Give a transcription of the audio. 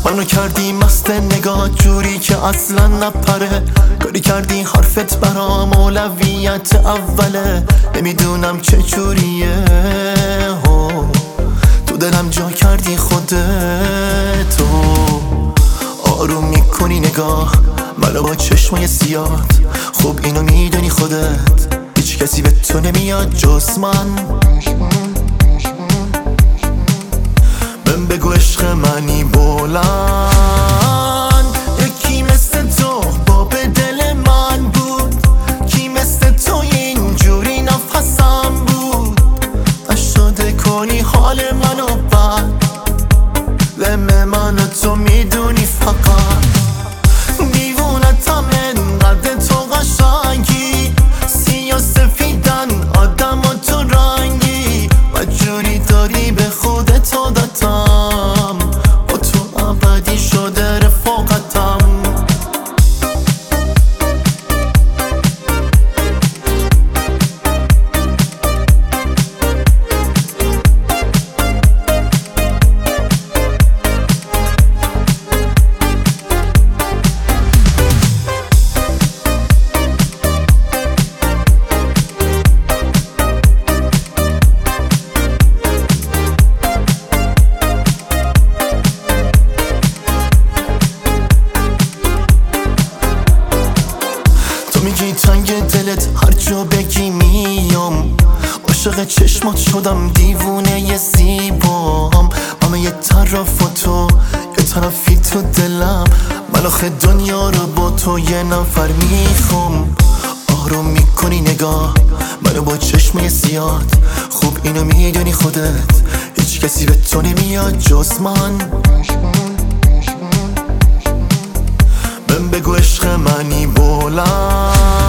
منو کردی مست نگاه جوری که اصلا نپره. کاری کردی حرفت برام اولویت اوله. نمیدونم چه جوریه تو دلم جا کردی خودتو. آروم میکنی نگاه منو با چشمای سیاد. خب اینو میدونی خودت هیچ کسی به تو نمیاد جز من. من بگو عشق منی بلند. یکی مثل تو باب دل من بود. کی مثل تو اینجوری نفسم بود. نشده کنی حال منو بد. لم منو تو میدونی فقط. دیوونتم انقدر تو قشنگی. سیاه سفیدن آدم و تو رنگی. و جوری داری به خودت عادتم. با تو ابدی شده رفاقتم. میگی تنگ دلت هر جا بگی میام. عاشق چشمات شدم دیوونه ی زیبام. همه یه طرف و تو یه طرفی تو دلم. من آخه دنیا رو با تو یه نفر میخوام. آروم میکنی نگاه منو با چشمای سیاد. خوب اینو میدونی خودت هیچ کسی به تو نمیاد جز من. من بگو عشق منی بلند.